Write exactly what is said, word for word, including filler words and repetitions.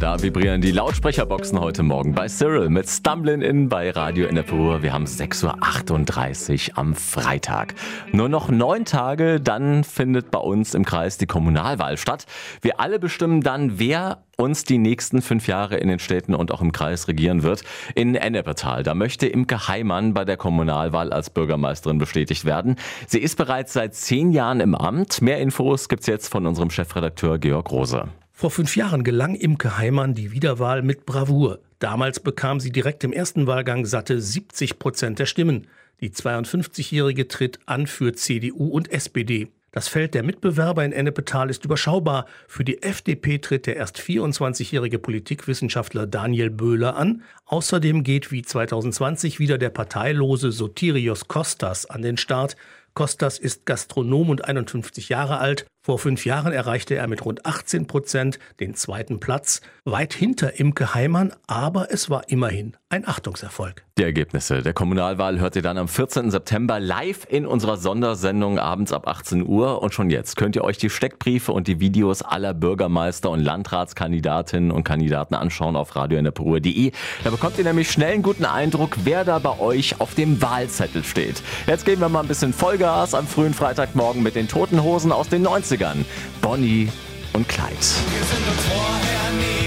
da vibrieren die Lautsprecherboxen heute Morgen bei Cyril mit Stumblin' In bei Radio Ennepe. Wir haben sechs Uhr achtunddreißig am Freitag. Nur noch neun Tage, dann findet bei uns im Kreis die Kommunalwahl statt. Wir alle bestimmen dann, wer uns die nächsten fünf Jahre in den Städten und auch im Kreis regieren wird. In Ennepetal, da möchte Imke Heimann bei der Kommunalwahl als Bürgermeisterin bestätigt werden. Sie ist bereits seit zehn Jahren im Amt. Mehr Infos gibt's jetzt von unserem Chefredakteur Georg Rose. Vor fünf Jahren gelang Imke Heimann die Wiederwahl mit Bravour. Damals bekam sie direkt im ersten Wahlgang satte siebzig Prozent der Stimmen. Die zweiundfünfzigjährige tritt an für C D U und S P D. Das Feld der Mitbewerber in Ennepetal ist überschaubar. Für die F D P tritt der erst vierundzwanzigjährige Politikwissenschaftler Daniel Böhler an. Außerdem geht wie zweitausendzwanzig wieder der parteilose Sotirios Kostas an den Start. Kostas ist Gastronom und einundfünfzig Jahre alt. Vor fünf Jahren erreichte er mit rund achtzehn Prozent den zweiten Platz, weit hinter Imke Heimann, aber es war immerhin ein Achtungserfolg. Die Ergebnisse der Kommunalwahl hört ihr dann am vierzehnten September live in unserer Sondersendung abends ab achtzehn Uhr. Und schon jetzt könnt ihr euch die Steckbriefe und die Videos aller Bürgermeister- und Landratskandidatinnen und Kandidaten anschauen auf radio ennepe punkt de. Da bekommt ihr nämlich schnell einen guten Eindruck, wer da bei euch auf dem Wahlzettel steht. Jetzt geben wir mal ein bisschen Vollgas am frühen Freitagmorgen mit den Toten Hosen aus den neunzigern. Bonnie und Clyde. Wir sind uns vorher nie